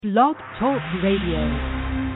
Blog Talk Radio.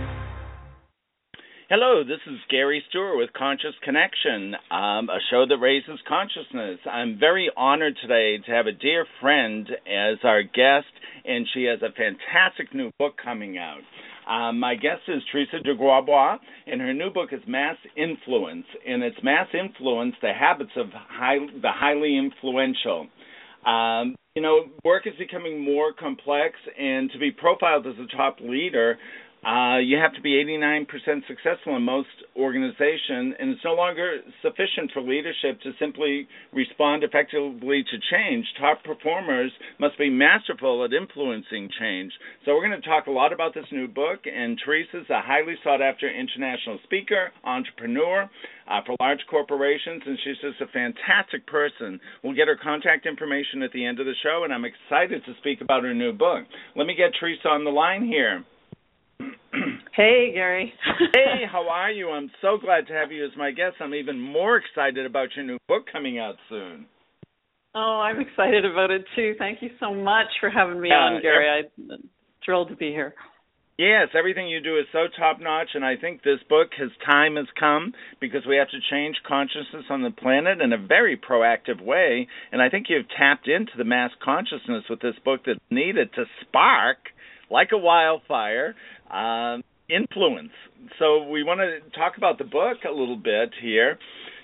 Hello, this is Gary Stewart with Conscious Connection, a show that raises consciousness. I'm very honored today to have a dear friend as our guest, and she has a fantastic new book coming out. My guest is Teresa de Gravois, and her new book is Mass Influence, and it's Mass Influence, the Habits of the Highly Influential. Work is becoming more complex, and to be profiled as a top leader, you have to be 89% successful in most organizations, and it's no longer sufficient for leadership to simply respond effectively to change. Top performers must be masterful at influencing change. So we're going to talk a lot about this new book, and Teresa's a highly sought-after international speaker, entrepreneur for large corporations, and she's just a fantastic person. We'll get her contact information at the end of the show, and I'm excited to speak about her new book. Let me get Teresa on the line here. Hey, Gary. Hey, how are you? I'm so glad to have you as my guest. I'm even more excited about your new book coming out soon. Oh, I'm excited about it, too. Thank you so much for having me on, Gary. I'm thrilled to be here. Yes, everything you do is so top-notch, and I think this book, time has come, because we have to change consciousness on the planet in a very proactive way, and I think you've tapped into the mass consciousness with this book that's needed to spark, like a wildfire, influence. So we want to talk about the book a little bit here.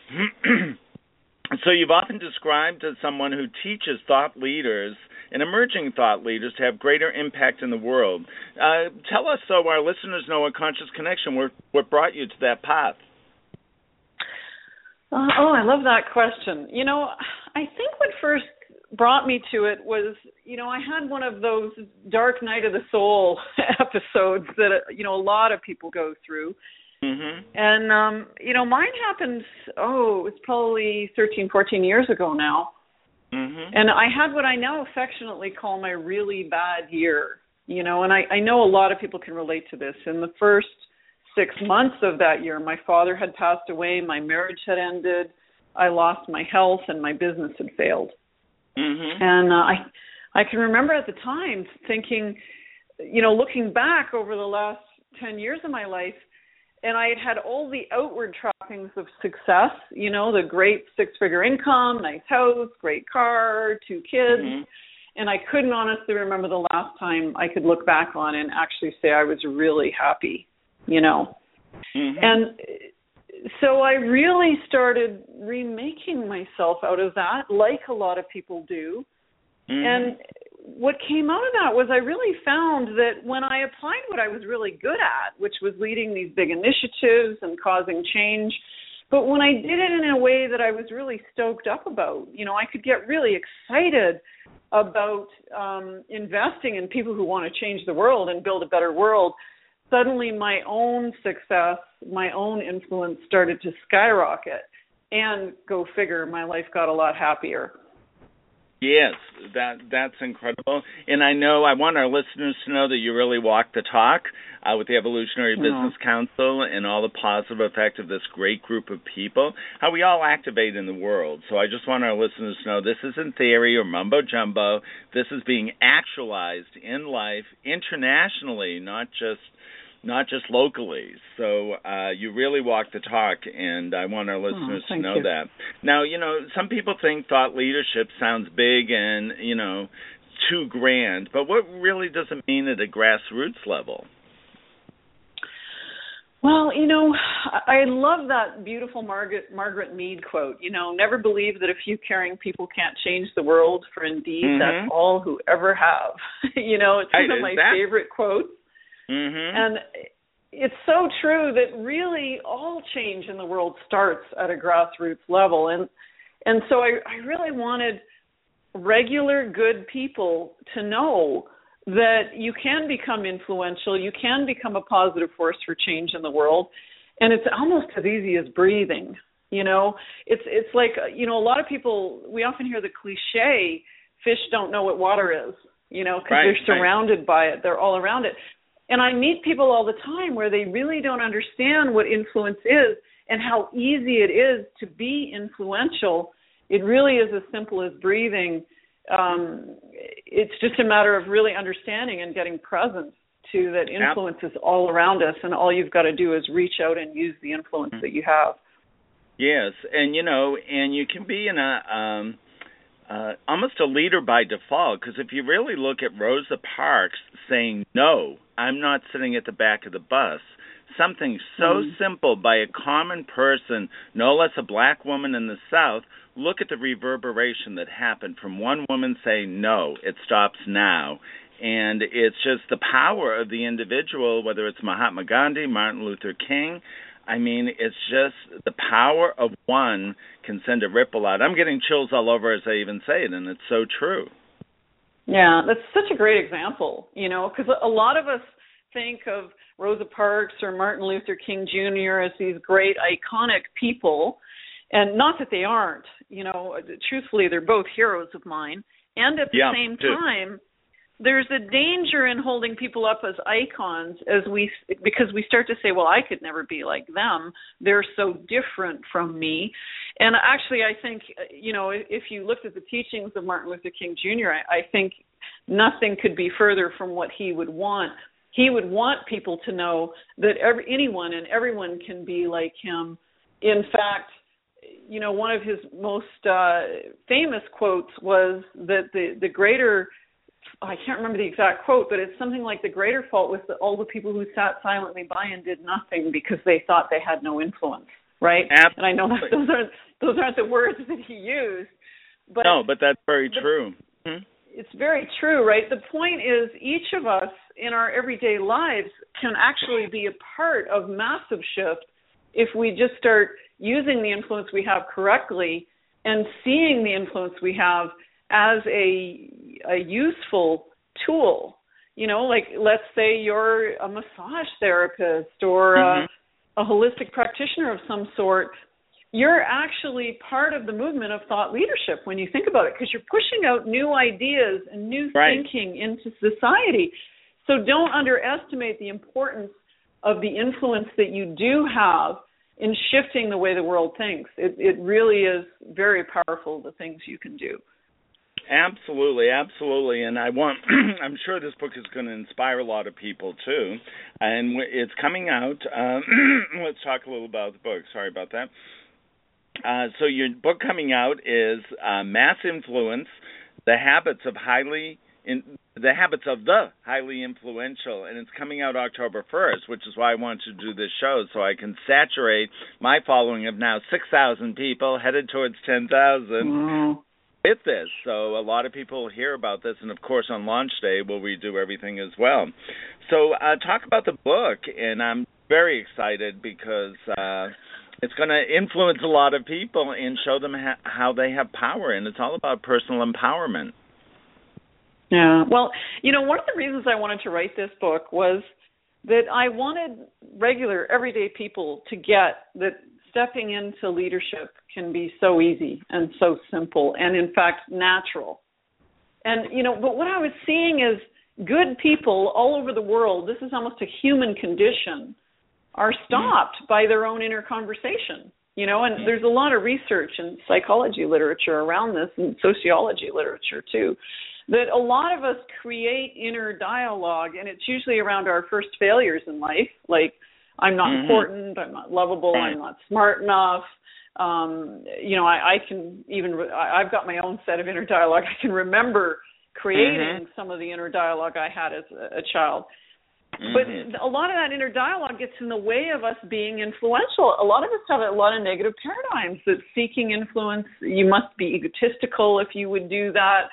So you've often described as someone who teaches thought leaders and emerging thought leaders to have greater impact in the world. Tell us, so our listeners know at Conscious Connection, what brought you to that path. I love that question. I think what first brought me to it was, I had one of those dark night of the soul episodes that, a lot of people go through. Mm-hmm. And, mine happened, it was probably 13, 14 years ago now. Mm-hmm. And I had what I now affectionately call my really bad year, and I know a lot of people can relate to this. In the first 6 months of that year, my father had passed away, my marriage had ended, I lost my health, and my business had failed. Mm-hmm. And I can remember at the time thinking, looking back over the last 10 years of my life, and I had all the outward trappings of success, the great six-figure income, nice house, great car, 2 kids, mm-hmm. and I couldn't honestly remember the last time I could look back on and actually say I was really happy, Mm-hmm. And so I really started remaking myself out of that, like a lot of people do. Mm-hmm. And what came out of that was I really found that when I applied what I was really good at, which was leading these big initiatives and causing change, but when I did it in a way that I was really stoked up about, I could get really excited about investing in people who want to change the world and build a better world. Suddenly my own success, my own influence started to skyrocket, and go figure, my life got a lot happier. Yes, that's incredible. And I want our listeners to know that you really walk the talk with the Evolutionary Business Council and all the positive effect of this great group of people, how we all activate in the world. So I just want our listeners to know this isn't theory or mumbo-jumbo. This is being actualized in life internationally, not just locally. So you really walk the talk, and I want our listeners to know that. Now, some people think thought leadership sounds big and, too grand, but what really does it mean at a grassroots level? Well, I love that beautiful Margaret Mead quote, never believe that a few caring people can't change the world, for indeed mm-hmm. that's all who ever have. It's one of my favorite quotes. Mm-hmm. And it's so true that really all change in the world starts at a grassroots level. And so I really wanted regular good people to know that you can become influential, you can become a positive force for change in the world, and it's almost as easy as breathing. It's like, a lot of people, we often hear the cliche, fish don't know what water is, because they're surrounded by it, they're all around it. And I meet people all the time where they really don't understand what influence is and how easy it is to be influential. It really is as simple as breathing. It's just a matter of really understanding and getting present to, that influence is all around us, and all you've got to do is reach out and use the influence that you have. Yes, and and you can be in a almost a leader by default, because if you really look at Rosa Parks saying, no, I'm not sitting at the back of the bus, something so simple by a common person, no less a black woman in the South, look at the reverberation that happened from one woman saying, no, it stops now. And it's just the power of the individual, whether it's Mahatma Gandhi, Martin Luther King. I mean, it's just the power of one can send a ripple out. I'm getting chills all over as I even say it, and it's so true. Yeah, that's such a great example, because a lot of us think of Rosa Parks or Martin Luther King Jr. as these great iconic people, and not that they aren't. Truthfully, they're both heroes of mine. And at the same time, there's a danger in holding people up as icons because we start to say, well, I could never be like them. They're so different from me. And actually, I think, if you looked at the teachings of Martin Luther King Jr., I think nothing could be further from what he would want. He would want people to know that anyone and everyone can be like him. In fact, one of his most famous quotes was that the greater, I can't remember the exact quote, but it's something like the greater fault was all the people who sat silently by and did nothing because they thought they had no influence, right? Absolutely. And I know that those aren't the words that he used. But no, but that's very true. It's very true, right? The point is each of us in our everyday lives can actually be a part of massive shift if we just start using the influence we have correctly and seeing the influence we have as a useful tool. Like let's say you're a massage therapist or a holistic practitioner of some sort. You're actually part of the movement of thought leadership when you think about it, because you're pushing out new ideas and new thinking into society. So don't underestimate the importance of the influence that you do have in shifting the way the world thinks. It really is very powerful, the things you can do. Absolutely, absolutely. And I'm sure this book is going to inspire a lot of people too. And it's coming out. Let's talk a little about the book. Sorry about that. So your book coming out is Mass Influence: The Habits of the Highly Influential, and it's coming out October 1st, which is why I wanted to do this show, so I can saturate my following of now 6,000 people, headed towards 10,000 with this. So a lot of people hear about this, and of course on launch day we'll redo everything as well. So talk about the book, and I'm very excited because it's going to influence a lot of people and show them how they have power, and it's all about personal empowerment. Yeah, well, one of the reasons I wanted to write this book was that I wanted regular, everyday people to get that stepping into leadership can be so easy and so simple and, in fact, natural. And, but what I was seeing is good people all over the world, this is almost a human condition, are stopped by their own inner conversation. And there's a lot of research and psychology literature around this, and sociology literature too, that a lot of us create inner dialogue, and it's usually around our first failures in life, like I'm not important, I'm not lovable, I'm not smart enough. I've got my own set of inner dialogue. I can remember creating some of the inner dialogue I had as a child. But a lot of that inner dialogue gets in the way of us being influential. A lot of us have a lot of negative paradigms that seeking influence, you must be egotistical if you would do that.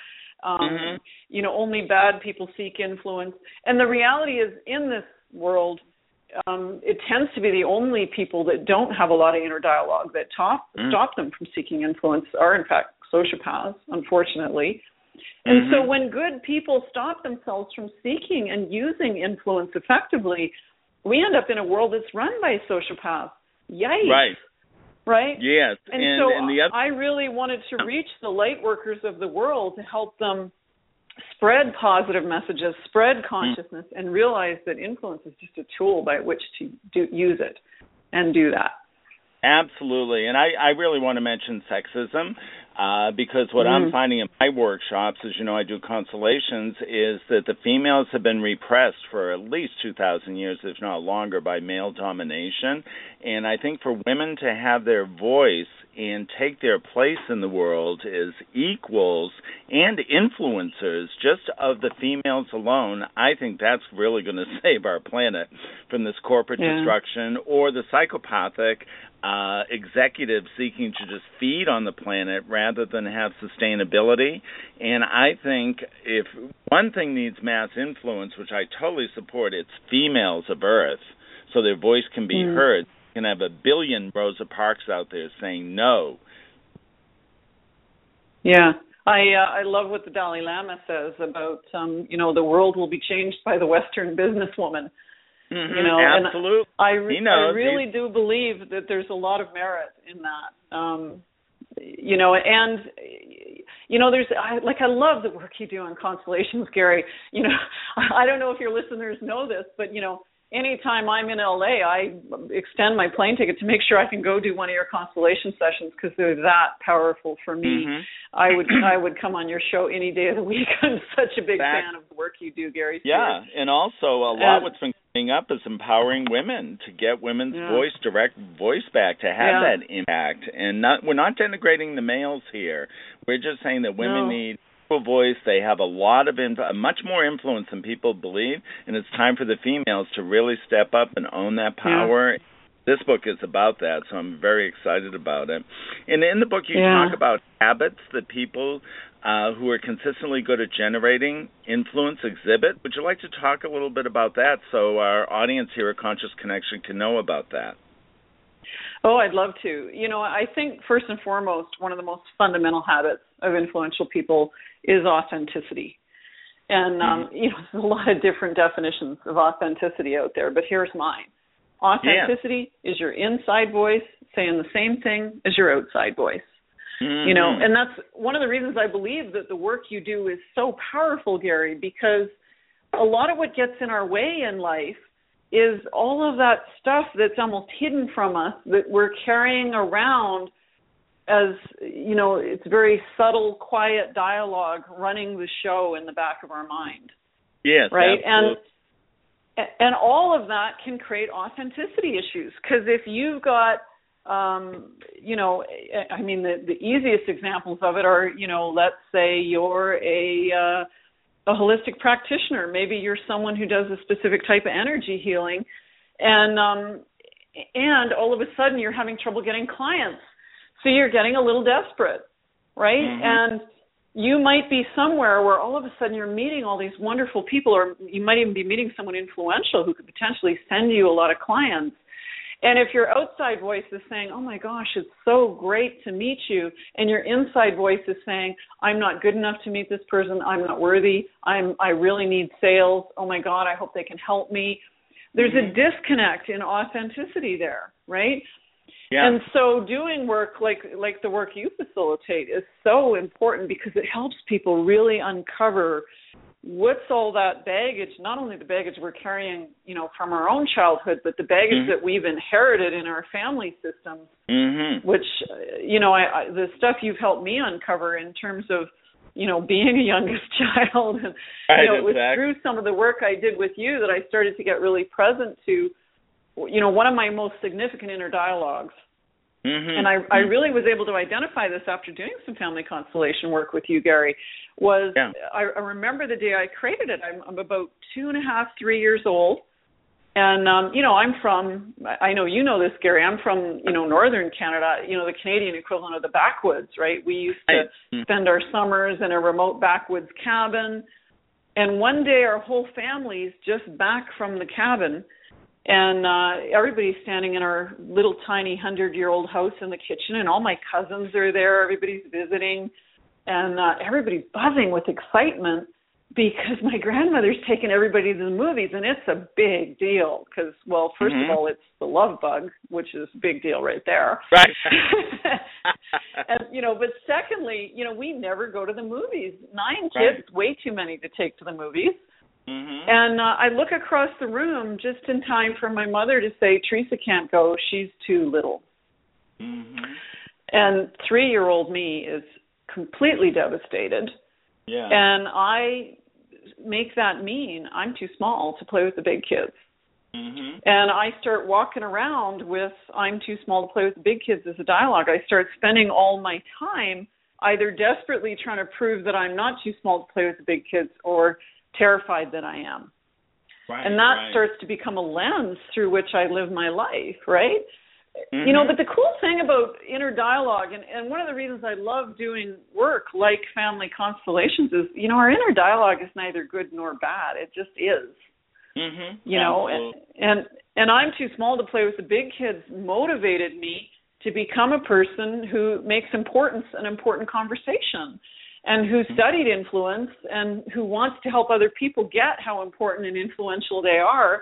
Only bad people seek influence. And the reality is, in this world, it tends to be the only people that don't have a lot of inner dialogue that stop them from seeking influence are, in fact, sociopaths, unfortunately. And so when good people stop themselves from seeking and using influence effectively, we end up in a world that's run by sociopaths. Yikes. Right? Yes. And I really wanted to reach the light workers of the world to help them spread positive messages, spread consciousness, and realize that influence is just a tool by which to use it and do that. Absolutely. And I really want to mention sexism. Because what I'm finding in my workshops, as you know, I do constellations, is that the females have been repressed for at least 2,000 years, if not longer, by male domination. And I think for women to have their voice and take their place in the world as equals and influencers just of the females alone, I think that's really going to save our planet from this corporate destruction or the psychopathic executives seeking to just feed on the planet rather than have sustainability. And I think if one thing needs mass influence, which I totally support, it's females of Earth, so their voice can be heard. You can have a billion Rosa Parks out there saying no. Yeah. I love what the Dalai Lama says about, the world will be changed by the Western businesswoman. Absolutely. And I really do believe that there's a lot of merit in that. I love the work you do on constellations, Gary. I don't know if your listeners know this, but anytime I'm in LA, I extend my plane ticket to make sure I can go do one of your constellation sessions because they're that powerful for me. I would come on your show any day of the week. I'm such a big fan of the work you do, Gary. Yeah, and also a lot what's been coming up is empowering women to get women's direct voice back, to have that impact. And we're not denigrating the males here. We're just saying that women need voice. They have a lot of much more influence than people believe, and it's time for the females to really step up and own that power. This book is about that, so I'm very excited about it. And in the book, you talk about habits that people who are consistently good at generating influence exhibit. Would you like to talk a little bit about that so our audience here at Conscious Connection can know about that? Oh, I'd love to. I think first and foremost, one of the most fundamental habits of influential people is authenticity. And, there's a lot of different definitions of authenticity out there, but here's mine. Authenticity is your inside voice saying the same thing as your outside voice. And that's one of the reasons I believe that the work you do is so powerful, Gary, because a lot of what gets in our way in life is all of that stuff that's almost hidden from us that we're carrying around as, it's very subtle, quiet dialogue running the show in the back of our mind. Yes, right? Absolutely. And all of that can create authenticity issues because if you've got, the easiest examples of it are, let's say you're a holistic practitioner. Maybe you're someone who does a specific type of energy healing, and all of a sudden you're having trouble getting clients. So you're getting a little desperate, right? And you might be somewhere where all of a sudden you're meeting all these wonderful people, or you might even be meeting someone influential who could potentially send you a lot of clients. And if your outside voice is saying, oh, my gosh, it's so great to meet you, and your inside voice is saying, I'm not good enough to meet this person, I'm not worthy, I really need sales, oh, my God, I hope they can help me. There's a disconnect in authenticity there, right? Yeah. And so doing work like the work you facilitate is so important because it helps people really uncover what's all that baggage, not only the baggage we're carrying, from our own childhood, but the baggage that we've inherited in our family systems, which, the stuff you've helped me uncover in terms of, being a youngest child. And, it was through some of the work I did with you that I started to get really present to, one of my most significant inner dialogues. And I really was able to identify this after doing some family constellation work with you, Gary, was I remember the day I created it. I'm about 2.5, 3 years old. And, I'm from, I know you know this, Gary, I'm from, northern Canada, the Canadian equivalent of the backwoods, right? We used to spend our summers in a remote backwoods cabin. And one day our whole family's just back from the cabin. And everybody's standing in our little tiny 100-year-old house in the kitchen, and all my cousins are there. Everybody's visiting, and everybody's buzzing with excitement because my grandmother's taken everybody to the movies, and it's a big deal because, well, first of all, it's the love bug, which is a big deal right there. Right. And, but secondly, we never go to the movies. 9 kids, way too many to take to the movies. And I look across the room just in time for my mother to say, Teresa can't go, she's too little. And 3-year-old me is completely devastated. Yeah. And I make that mean I'm too small to play with the big kids. Mm-hmm. And I start walking around with I'm too small to play with the big kids as a dialogue. I start spending all my time either desperately trying to prove that I'm not too small to play with the big kids or terrified that I am. Right, and that starts to become a lens through which I live my life, right? Mm-hmm. You know, but the cool thing about inner dialogue, and one of the reasons I love doing work like Family Constellations is, you know, our inner dialogue is neither good nor bad. It just is. Mm-hmm. You know, and I'm too small to play with the big kids motivated me to become a person who makes importance an important conversation and who studied influence and who wants to help other people get how important and influential they are.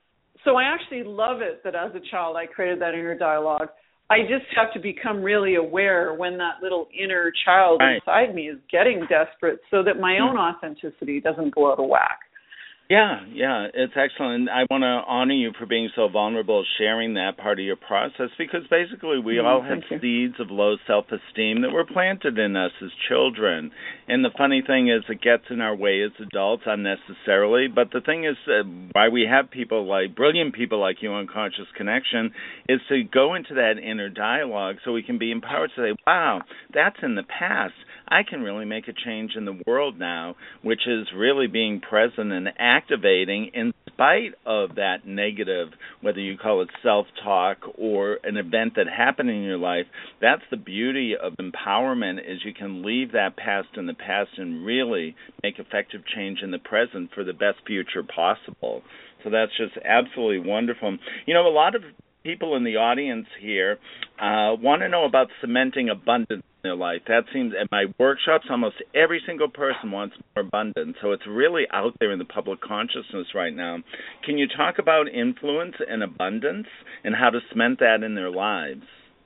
So I actually love it that as a child I created that inner dialogue. I just have to become really aware when that little inner child inside me is getting desperate so that my own authenticity doesn't go out of whack. Yeah, it's excellent. I want to honor you for being so vulnerable, sharing that part of your process, because basically we all have seeds of low self-esteem that were planted in us as children. And the funny thing is it gets in our way as adults unnecessarily. But the thing is why we have people like, brilliant people like you on Conscious Connection, is to go into that inner dialogue so we can be empowered to say, wow, that's in the past. I can really make a change in the world now, which is really being present and activating in spite of that negative, whether you call it self-talk or an event that happened in your life. That's the beauty of empowerment, is you can leave that past in the past and really make effective change in the present for the best future possible. So that's just absolutely wonderful. You know, a lot of people in the audience here want to know about cementing abundance in their life. That seems, at my workshops, almost every single person wants more abundance. So it's really out there in the public consciousness right now. Can you talk about influence and abundance and how to cement that in their lives?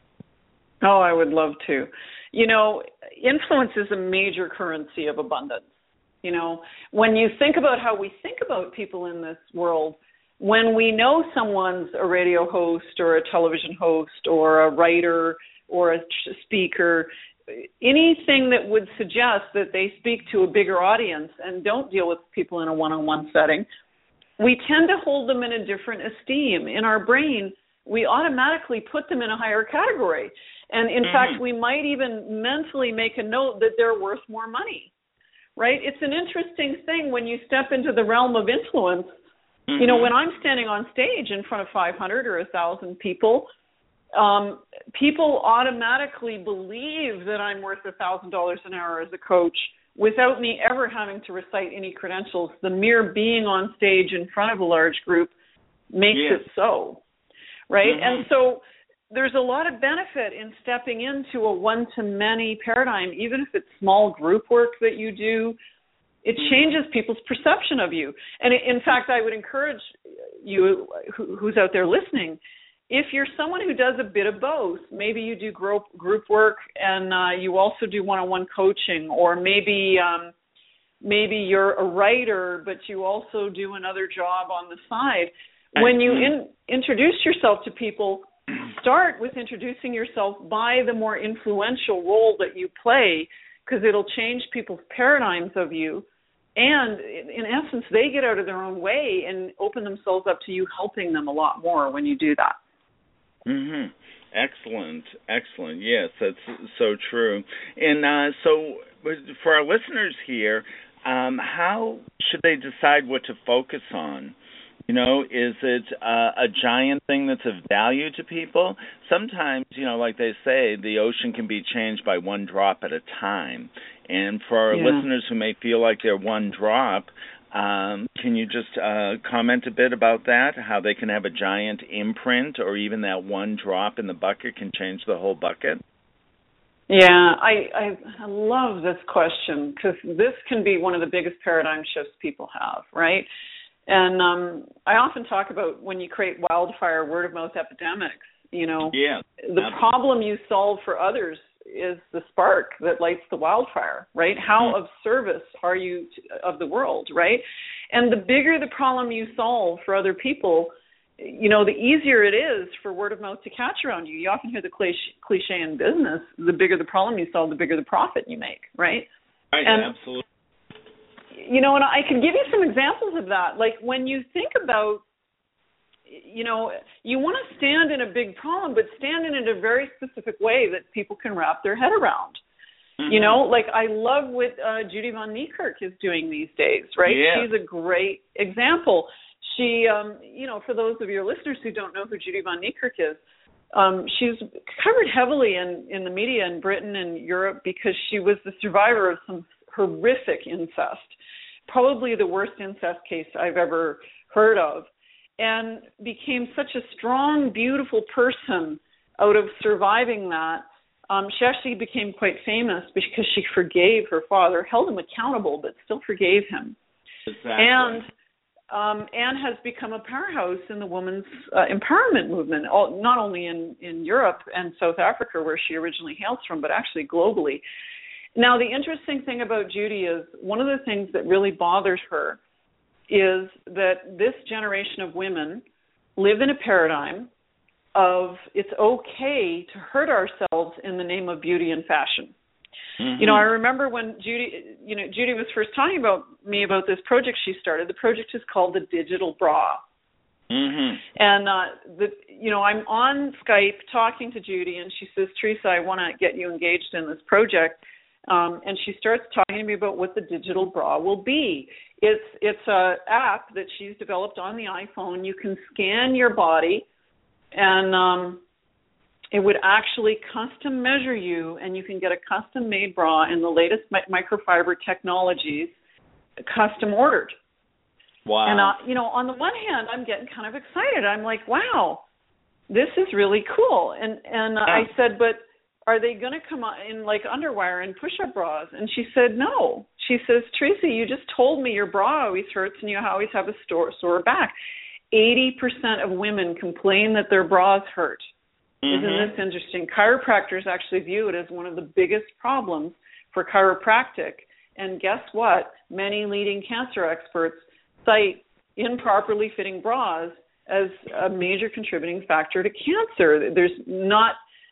Oh, I would love to. You know, influence is a major currency of abundance. You know, when you think about how we think about people in this world, when we know someone's a radio host or a television host or a writer or a speaker, anything that would suggest that they speak to a bigger audience and don't deal with people in a one-on-one setting, we tend to hold them in a different esteem. In our brain, we automatically put them in a higher category. And in fact, we might even mentally make a note that they're worth more money, right? It's an interesting thing when you step into the realm of influence. You know, when I'm standing on stage in front of 500 or 1,000 people, people automatically believe that I'm worth $1,000 an hour as a coach without me ever having to recite any credentials. The mere being on stage in front of a large group makes it so, right? And so there's a lot of benefit in stepping into a one-to-many paradigm, even if it's small group work that you do. It changes people's perception of you. And in fact, I would encourage you, who's out there listening, if you're someone who does a bit of both, maybe you do group work and you also do one-on-one coaching, or maybe you're a writer, but you also do another job on the side. When you introduce yourself to people, start with introducing yourself by the more influential role that you play, because it'll change people's paradigms of you. And in essence, they get out of their own way and open themselves up to you helping them a lot more when you do that. Excellent. Yes, that's so true. And so for our listeners here, how should they decide what to focus on? You know, is it a giant thing that's of value to people? Sometimes, you know, like they say, the ocean can be changed by one drop at a time. And for our listeners who may feel like they're one drop, can you just comment a bit about that, how they can have a giant imprint, or even that one drop in the bucket can change the whole bucket? Yeah, I love this question, because this can be one of the biggest paradigm shifts people have, right? And I often talk about when you create wildfire word-of-mouth epidemics, you know, the problem you solve for others is the spark that lights the wildfire, right? How of service are you of the world, right? And the bigger the problem you solve for other people, the easier it is for word of mouth to catch around you. You often hear the cliche in business: the bigger the problem you solve, the bigger the profit you make, right? Right, and, absolutely. And I can give you some examples of that. Like when you think about, you want to stand in a big problem, but stand in it in a very specific way that people can wrap their head around. Mm-hmm. Like I love what Judy von Niekirk is doing these days, right? Yeah. She's a great example. She, for those of your listeners who don't know who Judy von Niekirk is, she's covered heavily in the media in Britain and Europe because she was the survivor of some horrific incest, probably the worst incest case I've ever heard of, and became such a strong, beautiful person out of surviving that. She actually became quite famous because she forgave her father, held him accountable, but still forgave him. Exactly. And has become a powerhouse in the women's empowerment movement, not only in Europe and South Africa, where she originally hails from, but actually globally. Now, the interesting thing about Judy is one of the things that really bothers her is that this generation of women live in a paradigm of it's okay to hurt ourselves in the name of beauty and fashion. Mm-hmm. I remember when Judy was first talking about this project she started. The project is called the Digital Bra. Mm-hmm. And I'm on Skype talking to Judy, and she says, "Teresa, I want to get you engaged in this project." And she starts talking to me about what the Digital Bra will be. It's a app that she's developed on the iPhone. You can scan your body, and it would actually custom measure you, and you can get a custom-made bra in the latest microfiber technologies, custom ordered. Wow. And, on the one hand, I'm getting kind of excited. I'm like, wow, this is really cool. And I said, but are they going to come in like underwire and push-up bras? And she said, no. She says, Teresa, you just told me your bra always hurts and you always have a sore back. 80% of women complain that their bras hurt. Mm-hmm. Isn't this interesting? Chiropractors actually view it as one of the biggest problems for chiropractic. And guess what? Many leading cancer experts cite improperly fitting bras as a major contributing factor to cancer. There's not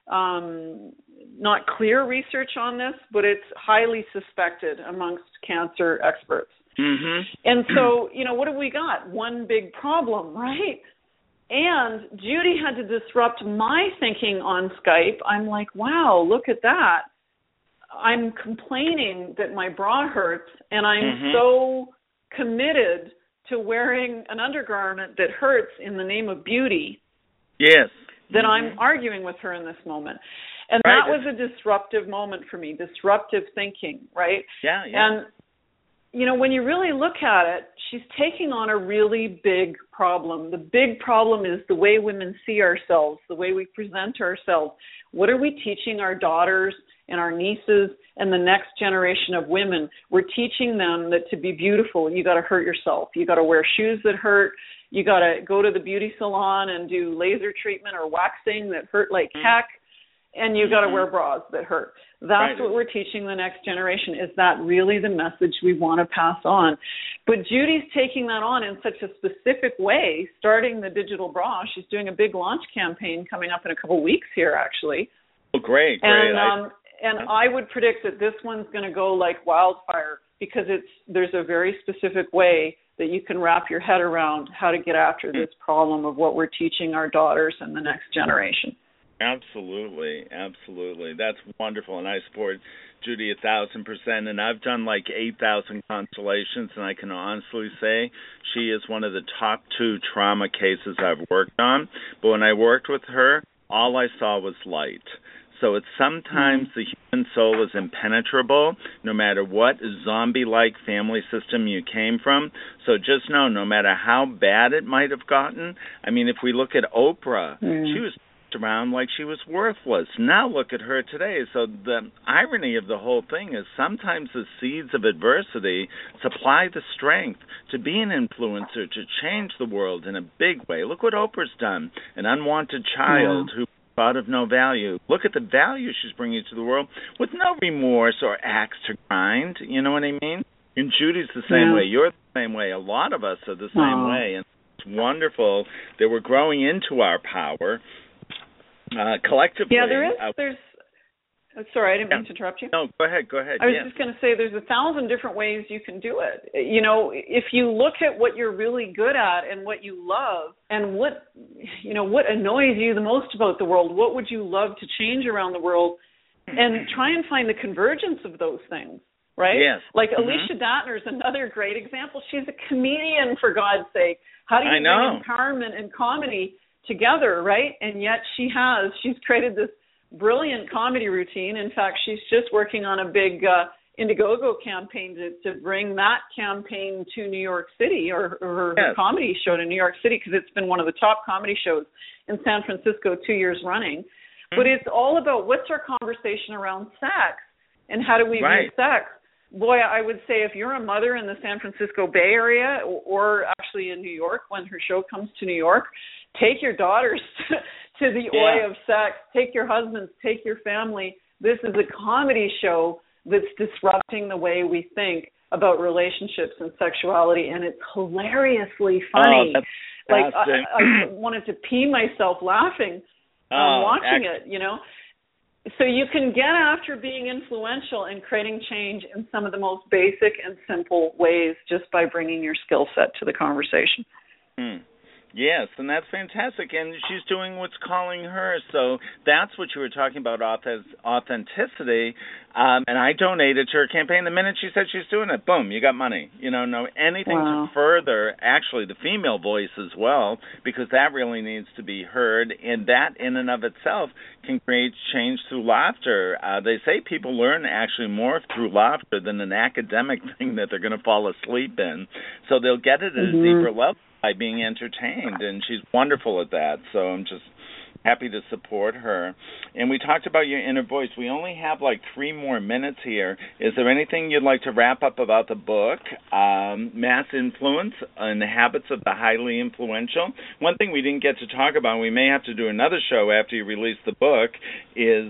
clear research on this, but it's highly suspected amongst cancer experts. Mm-hmm. And so, what have we got? One big problem, right? And Judy had to disrupt my thinking on Skype. I'm like, wow, look at that. I'm complaining that my bra hurts, and I'm so committed to wearing an undergarment that hurts in the name of beauty. Yes. That I'm arguing with her in this moment. And right. That was a disruptive moment for me, disruptive thinking, right? Yeah. And when you really look at it, she's taking on a really big problem. The big problem is the way women see ourselves, the way we present ourselves. What are we teaching our daughters and our nieces and the next generation of women? We're teaching them that to be beautiful, you got to hurt yourself. You got to wear shoes that hurt. You got to go to the beauty salon and do laser treatment or waxing that hurt like heck. And you got to wear bras that hurt. That's right. What we're teaching the next generation. Is that really the message we want to pass on? But Judy's taking that on in such a specific way, starting the Digital Bra. She's doing a big launch campaign coming up in a couple of weeks here, actually. Oh, great. And I would predict that this one's going to go like wildfire because there's a very specific way that you can wrap your head around how to get after this problem of what we're teaching our daughters and the next generation. Absolutely. That's wonderful, and I support Judy 1,000%. And I've done like 8,000 constellations, and I can honestly say she is one of the top 2 trauma cases I've worked on. But when I worked with her, all I saw was light. So it's sometimes the human soul is impenetrable, no matter what zombie-like family system you came from. So just know, no matter how bad it might have gotten, I mean, if we look at Oprah, she was around like she was worthless. Now look at her today. So the irony of the whole thing is sometimes the seeds of adversity supply the strength to be an influencer, to change the world in a big way. Look what Oprah's done. An unwanted child who thought of no value. Look at the value she's bringing to the world with no remorse or axe to grind. You know what I mean? And Judy's the same way. You're the same way. A lot of us are the same way. And it's wonderful that we're growing into our power collectively. Yeah, there's. Sorry, I didn't mean to interrupt you. No, go ahead. I was just going to say there's 1,000 different ways you can do it. You know, if you look at what you're really good at and what you love and what annoys you the most about the world, what would you love to change around the world, and try and find the convergence of those things, right? Yes. Like Alicia Datner is another great example. She's a comedian, for God's sake. How do you bring empowerment and comedy together, right? And yet she's created this brilliant comedy routine. In fact, she's just working on a big Indiegogo campaign to bring that campaign to New York City, or her comedy show to New York City, because it's been one of the top comedy shows in San Francisco 2 years running. Mm-hmm. But it's all about what's our conversation around sex and how do we view sex. Boy, I would say if you're a mother in the San Francisco Bay Area, or actually in New York when her show comes to New York, take your daughters to the oi of sex. Take your husbands, take your family. This is a comedy show that's disrupting the way we think about relationships and sexuality, and it's hilariously funny. Like I wanted to pee myself laughing watching it, you know. So you can get after being influential and creating change in some of the most basic and simple ways just by bringing your skill set to the conversation. Yes, and that's fantastic. And she's doing what's calling her. So that's what you were talking about, authenticity. And I donated to her campaign. The minute she said she's doing it, boom, you got money. You know, anything to further, actually, the female voice as well, because that really needs to be heard. And that in and of itself can create change through laughter. They say people learn actually more through laughter than an academic thing that they're going to fall asleep in. So they'll get it at a deeper level by being entertained, and she's wonderful at that, so I'm just happy to support her. And we talked about your inner voice. We only have like 3 more minutes here. Is there anything you'd like to wrap up about the book, Mass Influence and the Habits of the Highly Influential? One thing we didn't get to talk about, and we may have to do another show after you release the book, is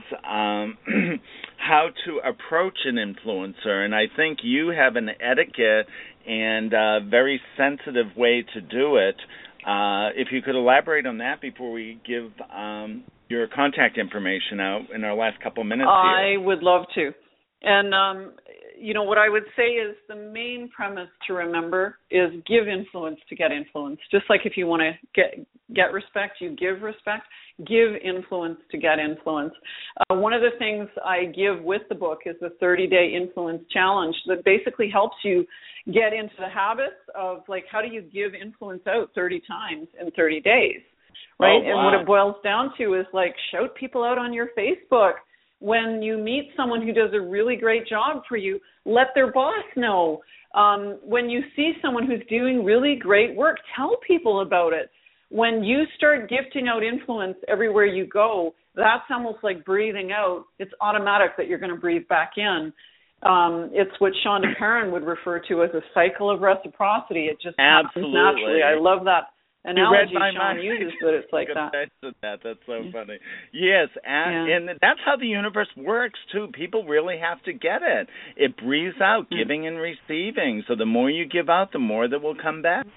how to approach an influencer, and I think you have an etiquette and a very sensitive way to do it. If you could elaborate on that before we give your contact information out in our last couple of minutes here. I would love to. And, what I would say is the main premise to remember is give influence to get influence. Just like if you want to get respect, you give respect. Give influence to get influence. One of the things I give with the book is the 30-day influence challenge that basically helps you get into the habits of, like, how do you give influence out 30 times in 30 days, right? And what it boils down to is, like, shout people out on your Facebook. When you meet someone who does a really great job for you, let their boss know. When you see someone who's doing really great work, tell people about it. When you start gifting out influence everywhere you go, that's almost like breathing out. It's automatic that you're going to breathe back in. It's what Shonda Perrin would refer to as a cycle of reciprocity. It just happens naturally. I love that analogy Sean uses, but it's like that. That's so funny. Yes, and that's how the universe works, too. People really have to get it. It breathes out, giving and receiving. So the more you give out, the more that will come back.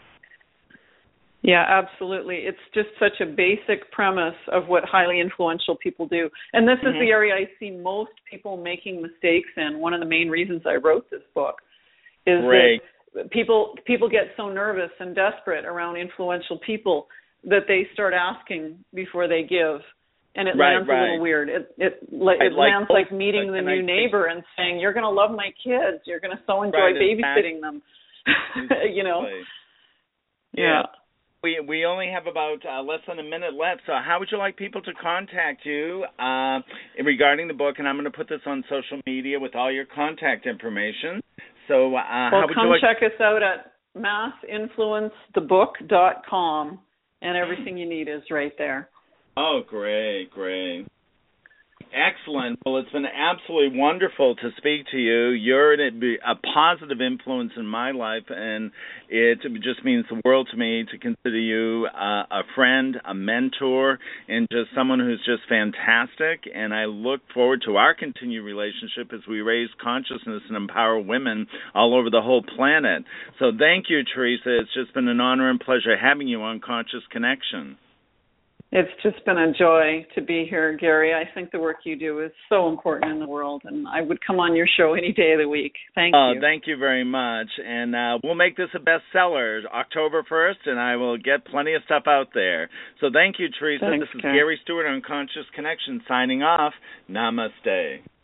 Yeah, absolutely. It's just such a basic premise of what highly influential people do. And this is the area I see most people making mistakes in. One of the main reasons I wrote this book is that people get so nervous and desperate around influential people that they start asking before they give. And it lands a little weird. It lands like meeting the new neighbor and saying, you're going to love my kids. You're going to so enjoy babysitting them. Yeah. We only have about less than a minute left, so how would you like people to contact you regarding the book? And I'm going to put this on social media with all your contact information. So how would you like... check us out at massinfluencethebook.com, and everything you need is right there. Oh, great. Excellent. Well, it's been absolutely wonderful to speak to you. You're a positive influence in my life, and it just means the world to me to consider you a friend, a mentor, and just someone who's just fantastic. And I look forward to our continued relationship as we raise consciousness and empower women all over the whole planet. So thank you, Teresa. It's just been an honor and pleasure having you on Conscious Connection. It's just been a joy to be here, Gary. I think the work you do is so important in the world, and I would come on your show any day of the week. Thank you. Thank you very much. And we'll make this a bestseller October 1st, and I will get plenty of stuff out there. So thank you, Teresa. Thanks, this is Gary. Gary Stewart on Conscious Connection signing off. Namaste.